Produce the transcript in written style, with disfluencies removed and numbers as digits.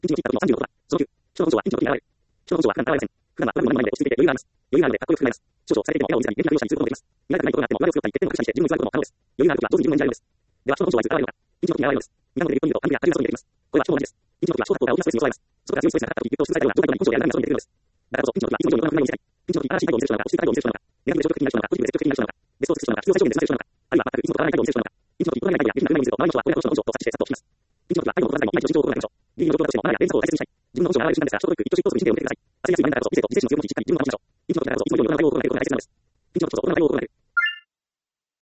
ピンチを切った時の36は、その9、人の本性はピンチの時に現れる。人の本性は普段現れません。普段は悪夢の前で落ち着いて余裕があります。余裕があるのでかっこよく考えます。少々されていても笑顔を見せたり、元気な描写にすることができます。見られたくないことがあっても上背を強くたり、欠点を隠したりして自分を偽ることも可能です。余裕がある時は上手に自分を演じられるのです。では、人の本性はいつ現れるのか。ピンチの時に現れるのです。皆のでリップを見ると、暗黒や明るいが外に出てきます。これは人も同じです。ピンチの時は小学校が大きなストレスに襲われます。そこから強いストレスがかかった時、ギュッと押し潰されたような状態となり、本性や恨みが外に出てくるのです。だからこそ、ピンチの時はいつも以上に大人の振る舞いを見せたり、ピンチの時に新しい態度を見せる人なのか、落ち着いた態度を見せる人なのか、ネガティブで消極的になる人なのか、ポジティブで積極的になる人なのか、ベストを尽くす人なのか、ベストを尽くす人なのか、必要最小限で済ませる人なのか、あるいは全くいつも変わらない態度を見せる人なのか、ピンチの時に怒らない態度や、ピンチの振る舞いを見せると、周りの人はこれらの本性をとして察知して、ピンチの時は愛の心の中に毎日日常を心がけましょう。ギリギリの状況としても、マナーや連鎖を大切にしたい。自分の本性が現れる瞬間ですから、一つ一つ一つに神経を向けてください。焦りやすい場面だからこそ、理性と理性値の強みをしっかり自分の話しましょう。